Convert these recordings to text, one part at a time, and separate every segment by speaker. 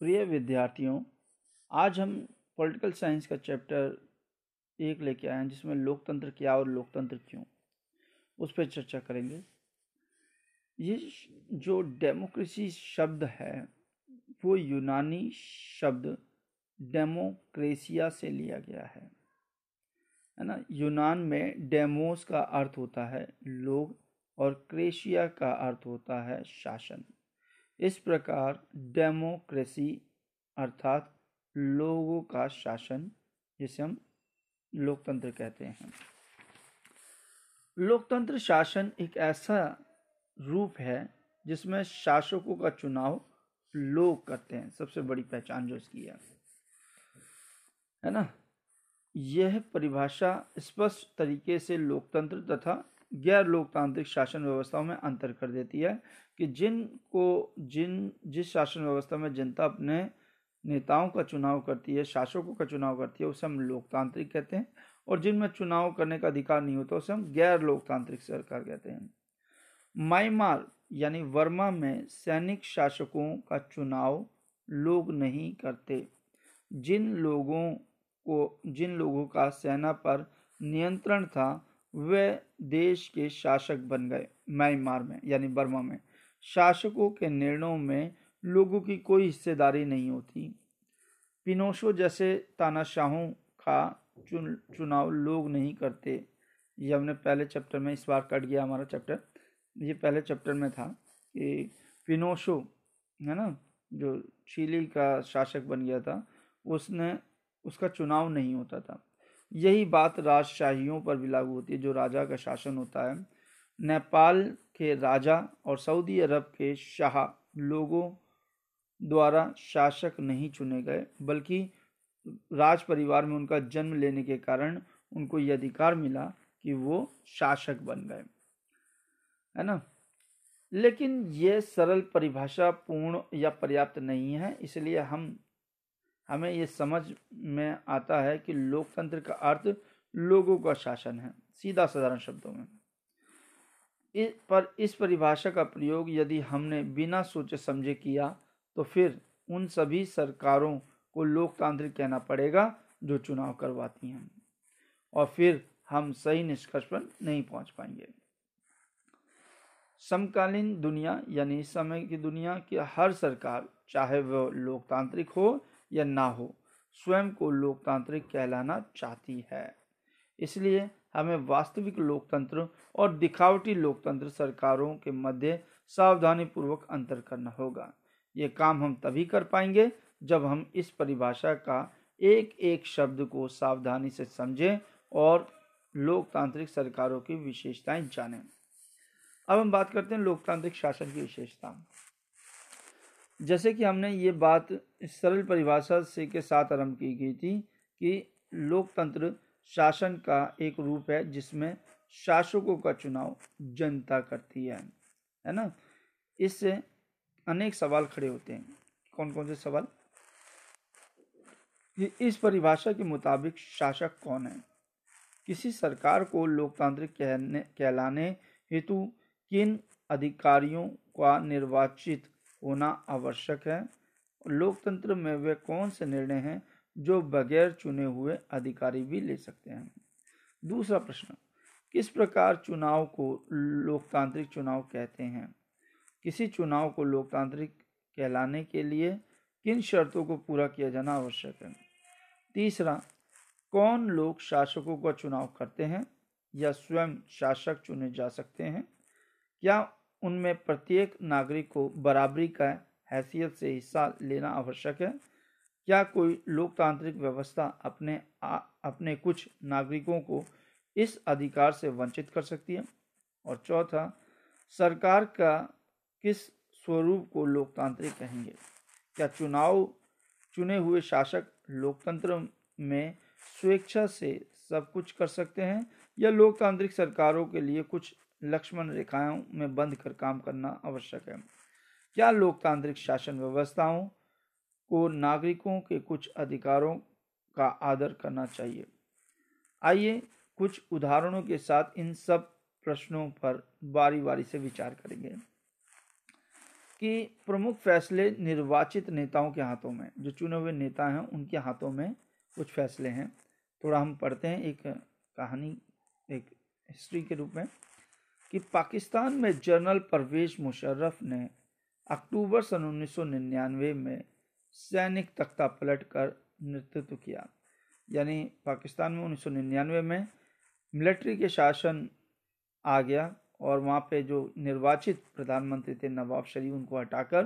Speaker 1: प्रिय विद्यार्थियों, आज हम पॉलिटिकल साइंस का चैप्टर 1 लेके आए हैं जिसमें लोकतंत्र क्या और लोकतंत्र क्यों, उस पर चर्चा करेंगे। ये जो डेमोक्रेसी शब्द है वो यूनानी शब्द डेमोक्रेसिया से लिया गया है ना। यूनान में डेमोस का अर्थ होता है लोग और क्रेशिया का अर्थ होता है शासन। इस प्रकार डेमोक्रेसी अर्थात लोगों का शासन, जिसे हम लोकतंत्र कहते हैं। लोकतंत्र शासन एक ऐसा रूप है जिसमें शासकों का चुनाव लोग करते हैं। सबसे बड़ी पहचान जो इसकी है ना। यह परिभाषा स्पष्ट तरीके से लोकतंत्र तथा गैर लोकतांत्रिक शासन व्यवस्थाओं में अंतर कर देती है कि जिस शासन व्यवस्था में जनता अपने नेताओं का चुनाव करती है, शासकों का चुनाव करती है, उसे हम लोकतांत्रिक कहते हैं, और जिनमें चुनाव करने का अधिकार नहीं होता उसे हम गैर लोकतांत्रिक सरकार कहते हैं। म्यांमार यानी वर्मा में सैनिक शासकों का चुनाव लोग नहीं करते। जिन लोगों का सेना पर नियंत्रण था वे देश के शासक बन गए। म्यांमार में यानी बर्मा में शासकों के निर्णयों में लोगों की कोई हिस्सेदारी नहीं होती। पिनोशो जैसे तानाशाहों का चुनाव लोग नहीं करते। ये हमने पहले चैप्टर में, इस बार कट गया हमारा चैप्टर, ये पहले चैप्टर में था कि पिनोशो है ना, जो चिली का शासक बन गया था, उसका चुनाव नहीं होता था। यही बात राजशाहियों पर भी लागू होती है, जो राजा का शासन होता है। नेपाल के राजा और सऊदी अरब के शाह लोगों द्वारा शासक नहीं चुने गए, बल्कि राज परिवार में उनका जन्म लेने के कारण उनको यह अधिकार मिला कि वो शासक बन गए, है ना। लेकिन यह सरल परिभाषा पूर्ण या पर्याप्त नहीं है, इसलिए हमें ये समझ में आता है कि लोकतंत्र का अर्थ लोगों का शासन है, सीधा साधारण शब्दों में। इस परिभाषा का प्रयोग यदि हमने बिना सोचे समझे किया तो फिर उन सभी सरकारों को लोकतांत्रिक कहना पड़ेगा जो चुनाव करवाती हैं, और फिर हम सही निष्कर्ष पर नहीं पहुंच पाएंगे। समकालीन दुनिया यानी इस समय की दुनिया की हर सरकार, चाहे वह लोकतांत्रिक हो या ना हो, स्वयं को लोकतांत्रिक कहलाना चाहती है। इसलिए हमें वास्तविक लोकतंत्र और दिखावटी लोकतंत्र सरकारों के मध्य सावधानी पूर्वक अंतर करना होगा। ये काम हम तभी कर पाएंगे जब हम इस परिभाषा का एक एक शब्द को सावधानी से समझें और लोकतांत्रिक सरकारों की विशेषताएं जानें। अब हम बात करते हैं लोकतांत्रिक शासन की विशेषता। जैसे कि हमने ये बात इस सरल परिभाषा से के साथ आरंभ की गई थी कि लोकतंत्र शासन का एक रूप है जिसमें शासकों का चुनाव जनता करती है ना। इससे अनेक सवाल खड़े होते हैं। कौन कौन से सवाल? इस परिभाषा के मुताबिक शासक कौन है? किसी सरकार को लोकतांत्रिक कहलाने हेतु किन अधिकारियों का निर्वाचित होना आवश्यक है? लोकतंत्र में वे कौन से निर्णय हैं जो बगैर चुने हुए अधिकारी भी ले सकते हैं? दूसरा प्रश्न, किस प्रकार चुनाव को लोकतांत्रिक चुनाव कहते हैं? किसी चुनाव को लोकतांत्रिक कहलाने के लिए किन शर्तों को पूरा किया जाना आवश्यक है? तीसरा, कौन लोग शासकों का चुनाव करते हैं या स्वयं शासक चुने जा सकते हैं? क्या उनमें प्रत्येक नागरिक को बराबरी का हैसियत से हिस्सा लेना आवश्यक है? क्या कोई लोकतांत्रिक व्यवस्था अपने कुछ नागरिकों को इस अधिकार से वंचित कर सकती है? और चौथा, सरकार का किस स्वरूप को लोकतांत्रिक कहेंगे? क्या चुने हुए शासक लोकतंत्र में स्वेच्छा से सब कुछ कर सकते हैं या लोकतांत्रिक सरकारों के लिए कुछ लक्ष्मण रेखाओं में बंद कर काम करना आवश्यक है? क्या लोकतांत्रिक शासन व्यवस्थाओं को नागरिकों के कुछ अधिकारों का आदर करना चाहिए? आइए कुछ उदाहरणों के साथ इन सब प्रश्नों पर बारी बारी से विचार करेंगे। कि प्रमुख फैसले निर्वाचित नेताओं के हाथों में, जो चुने हुए नेता हैं उनके हाथों में कुछ फैसले हैं। थोड़ा हम पढ़ते हैं एक कहानी, एक हिस्ट्री के रूप में, कि पाकिस्तान में जनरल परवेज मुशर्रफ ने अक्टूबर सन 1999 में सैनिक तख्ता पलट कर नेतृत्व किया। यानी पाकिस्तान में 1999 में मिलिट्री के शासन आ गया और वहाँ पे जो निर्वाचित प्रधानमंत्री थे नवाब शरीफ, उनको हटाकर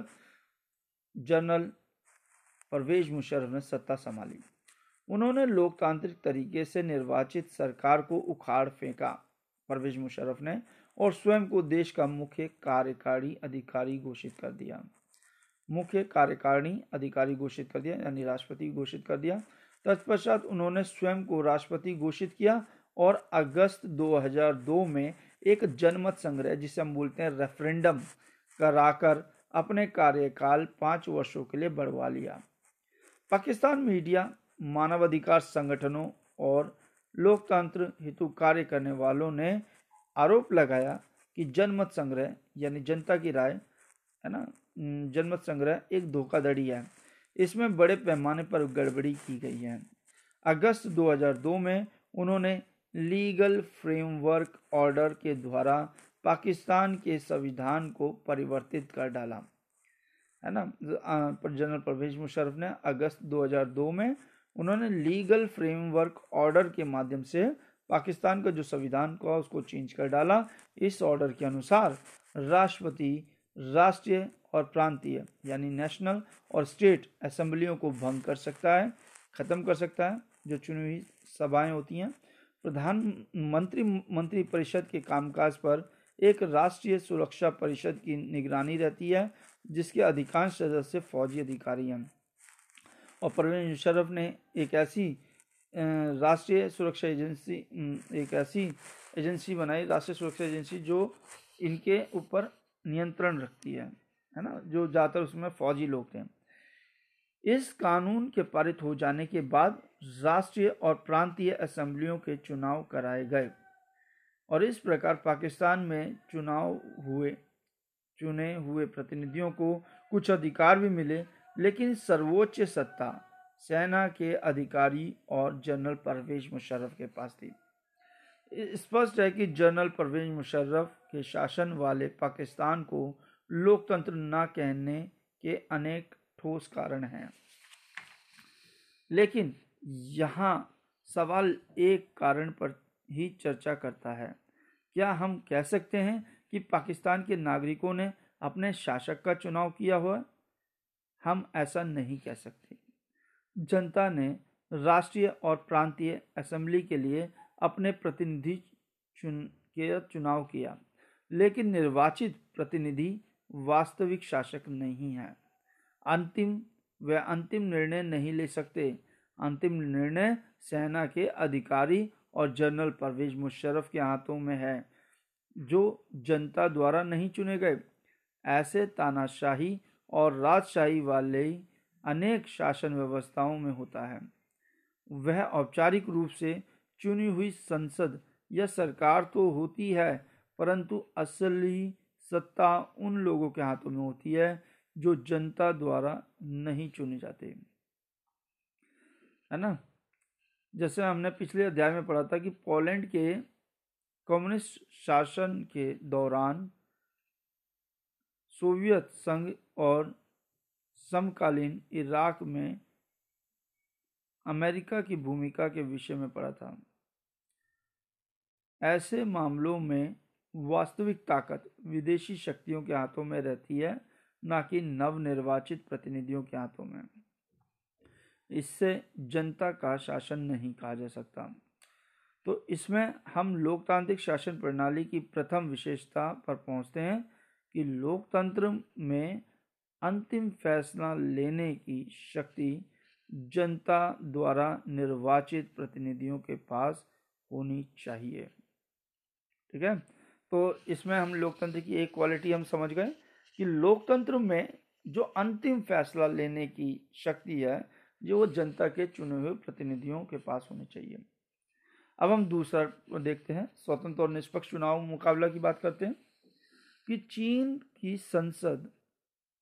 Speaker 1: जनरल परवेज मुशर्रफ ने सत्ता संभाली। उन्होंने लोकतांत्रिक तरीके से निर्वाचित सरकार को उखाड़ फेंका परवेज मुशर्रफ ने, और स्वयं को देश का मुख्य कार्यकारी अधिकारी घोषित कर दिया। मुख्य कार्यकारी अधिकारी घोषित कर दिया, यानी राष्ट्रपति घोषित कर दिया। तत्पश्चात उन्होंने स्वयं को राष्ट्रपति घोषित किया और अगस्त 2002 में एक जनमत संग्रह, जिसे हम बोलते हैं रेफरेंडम, कराकर अपने कार्यकाल 5 वर्षों के लिए बढ़वा लिया। पाकिस्तान मीडिया, मानवाधिकार संगठनों और लोकतंत्र हेतु कार्य करने वालों ने आरोप लगाया कि जनमत संग्रह यानी जनता की राय है ना, जनमत संग्रह एक धोखाधड़ी है, इसमें बड़े पैमाने पर गड़बड़ी की गई है। अगस्त 2002 में उन्होंने लीगल फ्रेमवर्क ऑर्डर के द्वारा पाकिस्तान के संविधान को परिवर्तित कर डाला, है ना। जनरल परवेज मुशर्रफ ने अगस्त 2002 में उन्होंने लीगल फ्रेमवर्क ऑर्डर के माध्यम से पाकिस्तान का जो संविधान का उसको चेंज कर डाला। इस ऑर्डर के अनुसार राष्ट्रपति राष्ट्रीय और प्रांतीय यानी नेशनल और स्टेट असेंबलियों को भंग कर सकता है, खत्म कर सकता है, जो चुनी हुई सभाएं होती हैं। प्रधानमंत्री मंत्री परिषद के कामकाज पर एक राष्ट्रीय सुरक्षा परिषद की निगरानी रहती है, जिसके अधिकांश सदस्य फौजी अधिकारी हैं। और परवेज मुशर्रफ ने एक ऐसी राष्ट्रीय सुरक्षा एजेंसी, एक ऐसी एजेंसी बनाई, राष्ट्रीय सुरक्षा एजेंसी, जो इनके ऊपर नियंत्रण रखती है ना, जो ज़्यादातर उसमें फौजी लोग थे। इस कानून के पारित हो जाने के बाद राष्ट्रीय और प्रांतीय असेंबलियों के चुनाव कराए गए और इस प्रकार पाकिस्तान में चुने हुए प्रतिनिधियों को कुछ अधिकार भी मिले, लेकिन सर्वोच्च सत्ता सेना के अधिकारी और जनरल परवेज मुशर्रफ के पास थी। स्पष्ट है कि जनरल परवेज मुशर्रफ के शासन वाले पाकिस्तान को लोकतंत्र न कहने के अनेक ठोस कारण हैं, लेकिन यहाँ सवाल एक कारण पर ही चर्चा करता है। क्या हम कह सकते हैं कि पाकिस्तान के नागरिकों ने अपने शासक का चुनाव किया हुआ? हम ऐसा नहीं कह सकते। जनता ने राष्ट्रीय और प्रांतीय असेंबली के लिए अपने प्रतिनिधि चुनाव किया, लेकिन निर्वाचित प्रतिनिधि वास्तविक शासक नहीं है। अंतिम निर्णय नहीं ले सकते। अंतिम निर्णय सेना के अधिकारी और जनरल परवेज मुशर्रफ के हाथों में है, जो जनता द्वारा नहीं चुने गए। ऐसे तानाशाही और राजशाही वाले अनेक शासन व्यवस्थाओं में होता है। वह औपचारिक रूप से चुनी हुई संसद या सरकार तो होती है, परंतु असली सत्ता उन लोगों के हाथों में होती है जो जनता द्वारा नहीं चुने जाते, है ना। जैसे हमने पिछले अध्याय में पढ़ा था कि पोलैंड के कम्युनिस्ट शासन के दौरान सोवियत संघ और समकालीन इराक में अमेरिका की भूमिका के विषय में पढ़ा था। ऐसे मामलों में वास्तविक ताकत विदेशी शक्तियों के हाथों में रहती है, न कि नवनिर्वाचित प्रतिनिधियों के हाथों में। इससे जनता का शासन नहीं कहा जा सकता। तो इसमें हम लोकतांत्रिक शासन प्रणाली की प्रथम विशेषता पर पहुंचते हैं कि लोकतंत्र में अंतिम फैसला लेने की शक्ति जनता द्वारा निर्वाचित प्रतिनिधियों के पास होनी चाहिए। ठीक है, तो इसमें हम लोकतंत्र की एक क्वालिटी हम समझ गए कि लोकतंत्र में जो अंतिम फैसला लेने की शक्ति है, जो वो जनता के चुने हुए प्रतिनिधियों के पास होनी चाहिए। अब हम दूसरा देखते हैं, स्वतंत्र और निष्पक्ष चुनाव मुकाबला की बात करते हैं कि चीन की संसद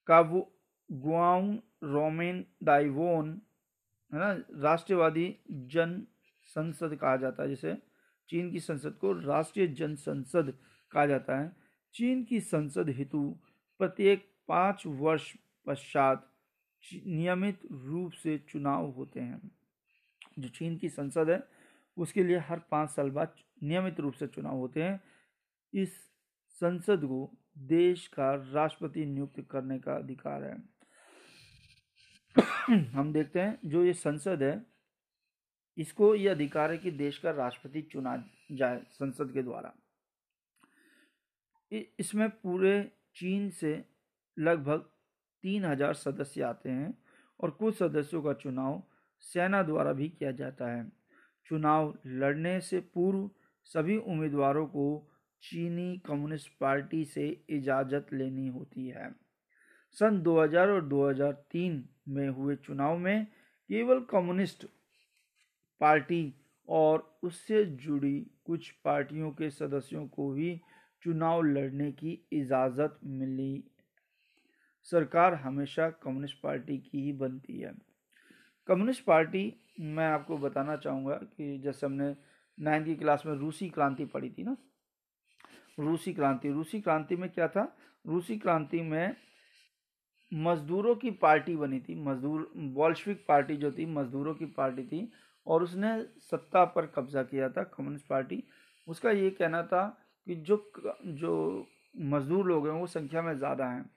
Speaker 1: गुआंग रोमेन दाइवोन, है ना, राष्ट्रवादी जन संसद कहा जाता है, जिसे चीन की संसद को राष्ट्रीय जन संसद कहा जाता है। चीन की संसद हेतु प्रत्येक 5 वर्ष पश्चात नियमित रूप से चुनाव होते हैं। जो चीन की संसद है उसके लिए हर 5 साल बाद नियमित रूप से चुनाव होते हैं। इस संसद को देश का राष्ट्रपति नियुक्त करने का अधिकार है। हम देखते हैं जो ये संसद है इसको ये अधिकार है कि देश का राष्ट्रपति चुना जाए संसद के द्वारा। इसमें पूरे चीन से लगभग 3000 सदस्य आते हैं और कुछ सदस्यों का चुनाव सेना द्वारा भी किया जाता है। चुनाव लड़ने से पूर्व सभी उम्मीदवारों को चीनी कम्युनिस्ट पार्टी से इजाज़त लेनी होती है। सन 2000 और 2003 में हुए चुनाव में केवल कम्युनिस्ट पार्टी और उससे जुड़ी कुछ पार्टियों के सदस्यों को ही चुनाव लड़ने की इजाज़त मिली। सरकार हमेशा कम्युनिस्ट पार्टी की ही बनती है। कम्युनिस्ट पार्टी, मैं आपको बताना चाहूँगा कि जैसे हमने 9वीं की क्लास में रूसी क्रांति पढ़ी थी ना, रूसी क्रांति में क्या था? रूसी क्रांति में मजदूरों की पार्टी बनी थी, मजदूर बोल्शेविक पार्टी जो थी मजदूरों की पार्टी थी और उसने सत्ता पर कब्जा किया था कम्युनिस्ट पार्टी। उसका ये कहना था कि जो मजदूर लोग हैं वो संख्या में ज़्यादा हैं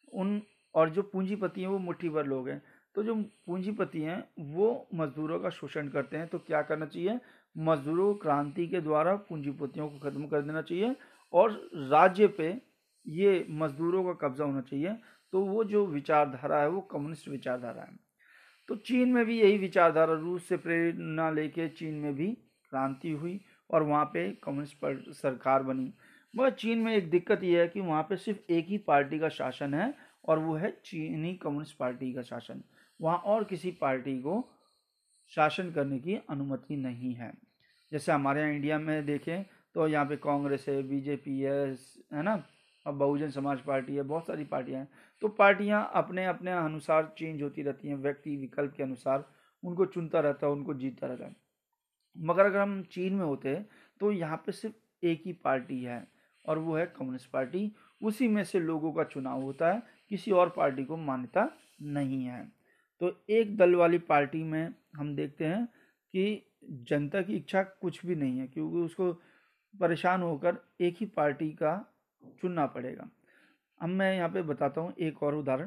Speaker 1: और जो पूंजीपति हैं वो मुट्ठी भर लोग हैं। तो जो पूंजीपति हैं वो मजदूरों का शोषण करते हैं, तो क्या करना चाहिए? मजदूरों क्रांति के द्वारा पूंजीपतियों को खत्म कर देना चाहिए और राज्य पे ये मजदूरों का कब्जा होना चाहिए। तो वो जो विचारधारा है वो कम्युनिस्ट विचारधारा है। तो चीन में भी यही विचारधारा, रूस से प्रेरणा लेके चीन में भी क्रांति हुई और वहाँ पे कम्युनिस्ट सरकार बनी। मगर चीन में एक दिक्कत यह है कि वहाँ पे सिर्फ एक ही पार्टी का शासन है और वो है चीनी कम्युनिस्ट पार्टी का शासन। वहाँ और किसी पार्टी को शासन करने की अनुमति नहीं है। जैसे हमारे यहाँ इंडिया में देखें तो यहाँ पे कांग्रेस है, बीजेपी है ना, और बहुजन समाज पार्टी है, बहुत सारी पार्टियाँ हैं। तो पार्टियाँ अपने अपने अनुसार चेंज होती रहती हैं, व्यक्ति विकल्प के अनुसार उनको चुनता रहता है, उनको जीतता रहता है। मगर अगर हम चीन में होते तो यहाँ पे सिर्फ एक ही पार्टी है और वो है कम्युनिस्ट पार्टी। उसी में से लोगों का चुनाव होता है, किसी और पार्टी को मान्यता नहीं है। तो एक दल वाली पार्टी में हम देखते हैं कि जनता की इच्छा कुछ भी नहीं है, क्योंकि उसको परेशान होकर एक ही पार्टी का चुनना पड़ेगा। अब मैं यहाँ पे बताता हूँ एक और उदाहरण।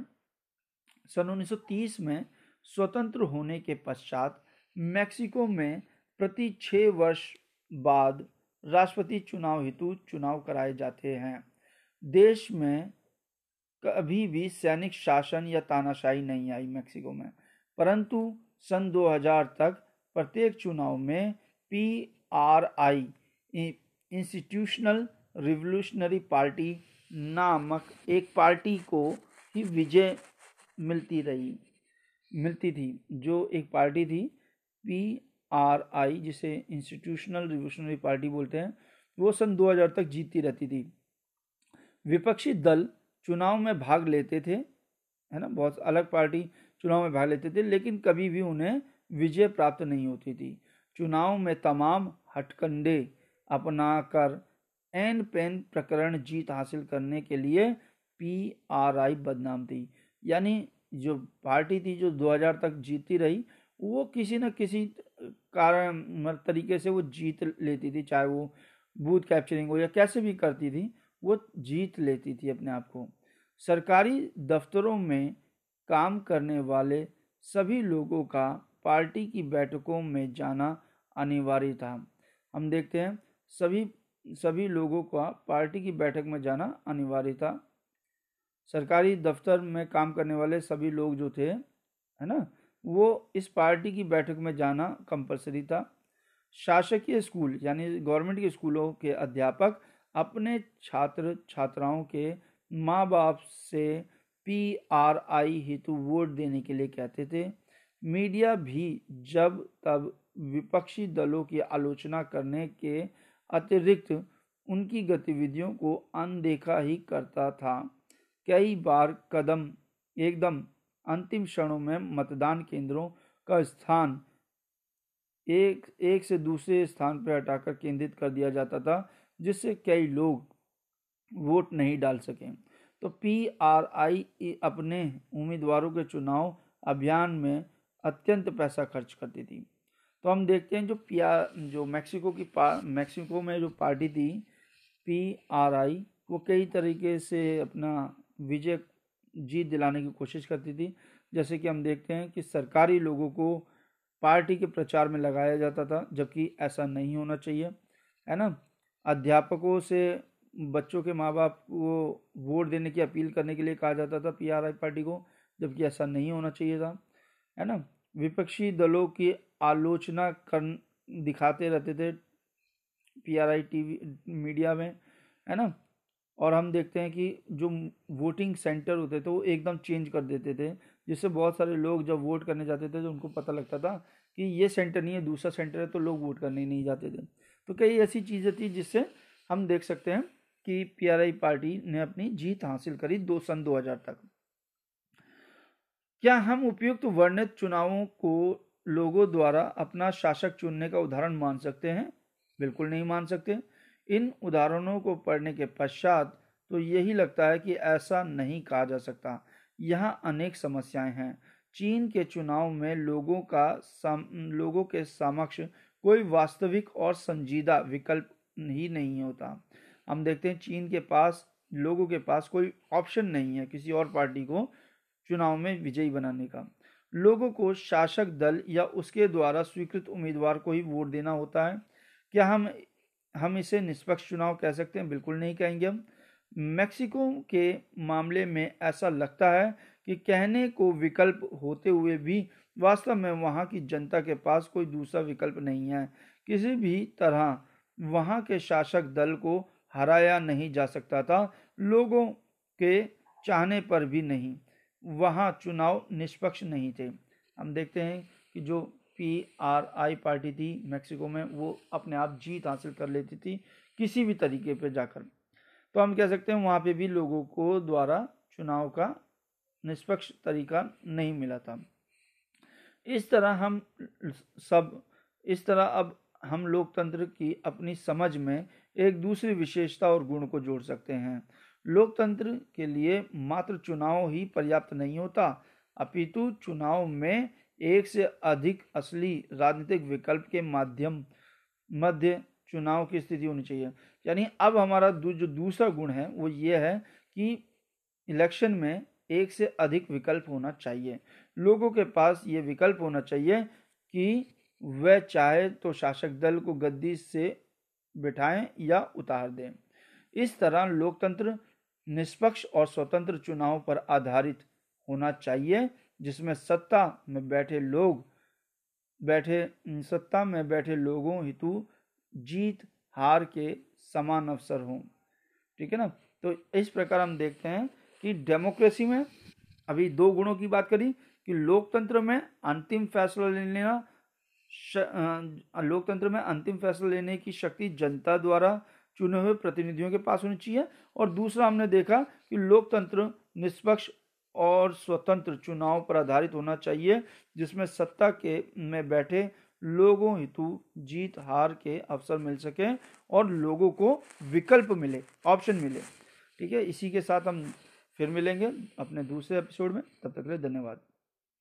Speaker 1: सन 1930 में स्वतंत्र होने के पश्चात मैक्सिको में प्रति 6 वर्ष बाद राष्ट्रपति चुनाव हेतु चुनाव कराए जाते हैं। देश में कभी भी सैनिक शासन या तानाशाही नहीं आई मैक्सिको में, परंतु सन 2000 तक प्रत्येक चुनाव में PRI इंस्टीट्यूशनल रिवोल्यूशनरी पार्टी नामक एक पार्टी को ही विजय मिलती थी। जो एक पार्टी थी PRI, जिसे इंस्टीट्यूशनल रिवोल्यूशनरी पार्टी बोलते हैं, वो सन 2000 तक जीतती रहती थी। विपक्षी दल चुनाव में भाग लेते थे, है ना, बहुत अलग पार्टी चुनाव में भाग लेते थे, लेकिन कभी भी उन्हें विजय प्राप्त नहीं होती थी। चुनाव में तमाम हथकंडे अपनाकर एन पेन प्रकरण जीत हासिल करने के लिए PRI बदनाम थी। यानी जो पार्टी थी जो 2000 तक जीतती रही, वो किसी न किसी कारण तरीके से वो जीत लेती थी, चाहे वो बूथ कैप्चरिंग हो या कैसे भी करती थी, वो जीत लेती थी अपने आप को। सरकारी दफ्तरों में काम करने वाले सभी लोगों का पार्टी की बैठकों में जाना अनिवार्य था। हम देखते हैं सभी लोगों का पार्टी की बैठक में जाना अनिवार्य था। सरकारी दफ्तर में काम करने वाले सभी लोग जो थे, है ना, वो इस पार्टी की बैठक में जाना कंपलसरी था। शासकीय स्कूल यानी गवर्नमेंट के स्कूलों के अध्यापक अपने छात्र छात्राओं के माँ बाप से PRI हेतु वोट देने के लिए कहते थे। मीडिया भी जब तब विपक्षी दलों की आलोचना करने के अतिरिक्त उनकी गतिविधियों को अनदेखा ही करता था। कई बार कदम एकदम अंतिम क्षणों में मतदान केंद्रों का स्थान एक से दूसरे स्थान पर हटाकर केंद्रित कर दिया जाता था, जिससे कई लोग वोट नहीं डाल सके। तो PRI अपने उम्मीदवारों के चुनाव अभियान में अत्यंत पैसा खर्च करती थी। तो हम देखते हैं जो मैक्सिको में जो पार्टी थी PRI, वो कई तरीके से अपना विजय जीत दिलाने की कोशिश करती थी। जैसे कि हम देखते हैं कि सरकारी लोगों को पार्टी के प्रचार में लगाया जाता था, जबकि ऐसा नहीं होना चाहिए, है ना। अध्यापकों से बच्चों के माँ बाप को वोट देने की अपील करने के लिए कहा जाता था PRI पार्टी को, जबकि ऐसा नहीं होना चाहिए था, है ना। विपक्षी दलों की आलोचना कर दिखाते रहते थे PRI टीवी मीडिया में, है ना। और हम देखते हैं कि जो वोटिंग सेंटर होते थे वो एकदम चेंज कर देते थे, जिससे बहुत सारे लोग जब वोट करने जाते थे तो उनको पता लगता था कि ये सेंटर नहीं है, दूसरा सेंटर है, तो लोग वोट करने नहीं जाते थे। तो कई ऐसी चीज़ें थी जिससे हम देख सकते हैं कि PRI पार्टी ने अपनी जीत हासिल करी सन 2000 तक। क्या हम उपयुक्त वर्णित चुनावों को लोगों द्वारा अपना शासक चुनने का उदाहरण मान सकते हैं? बिल्कुल नहीं मान सकते। इन उदाहरणों को पढ़ने के पश्चात तो यही लगता है कि ऐसा नहीं कहा जा सकता। यहाँ अनेक समस्याएं हैं। चीन के चुनाव में लोगों के समक्ष कोई वास्तविक और संजीदा विकल्प ही नहीं होता। हम देखते हैं चीन के पास लोगों के पास कोई ऑप्शन नहीं है किसी और पार्टी को चुनाव में विजयी बनाने का। लोगों को शासक दल या उसके द्वारा स्वीकृत उम्मीदवार को ही वोट देना होता है। क्या हम इसे निष्पक्ष चुनाव कह सकते हैं? बिल्कुल नहीं कहेंगे हम। मैक्सिको के मामले में ऐसा लगता है कि कहने को विकल्प होते हुए भी वास्तव में वहां की जनता के पास कोई दूसरा विकल्प नहीं है। किसी भी तरह वहां के शासक दल को हराया नहीं जा सकता था, लोगों के चाहने पर भी नहीं। वहां चुनाव निष्पक्ष नहीं थे। हम देखते हैं कि जो PRI पार्टी थी मैक्सिको में, वो अपने आप जीत हासिल कर लेती थी किसी भी तरीके पे जाकर। तो हम कह सकते हैं वहाँ पे भी लोगों को द्वारा चुनाव का निष्पक्ष तरीका नहीं मिला था। इस तरह अब हम लोकतंत्र की अपनी समझ में एक दूसरी विशेषता और गुण को जोड़ सकते हैं। लोकतंत्र के लिए मात्र चुनाव ही पर्याप्त नहीं होता, अपितु चुनाव में एक से अधिक असली राजनीतिक विकल्प के मध्य चुनाव की स्थिति होनी चाहिए। यानी अब हमारा जो दूसरा गुण है वो ये है कि इलेक्शन में एक से अधिक विकल्प होना चाहिए। लोगों के पास ये विकल्प होना चाहिए कि वह चाहे तो शासक दल को गद्दी से बिठाएं या उतार दें। इस तरह लोकतंत्र निष्पक्ष और स्वतंत्र चुनाव पर आधारित होना चाहिए, जिसमें सत्ता में बैठे लोगों हेतु जीत हार के समान अवसर हों। ठीक है ना। तो इस प्रकार हम देखते हैं कि डेमोक्रेसी में अभी दो गुणों की बात करी कि लोकतंत्र में अंतिम फैसला लेने की शक्ति जनता द्वारा चुने हुए प्रतिनिधियों के पास होनी चाहिए, और दूसरा हमने देखा कि लोकतंत्र निष्पक्ष और स्वतंत्र चुनाव पर आधारित होना चाहिए, जिसमें सत्ता में बैठे लोगों हेतु जीत हार के अवसर मिल सके और लोगों को विकल्प मिले, ऑप्शन मिले। ठीक है, इसी के साथ हम फिर मिलेंगे अपने दूसरे एपिसोड में। तब तक के लिए धन्यवाद।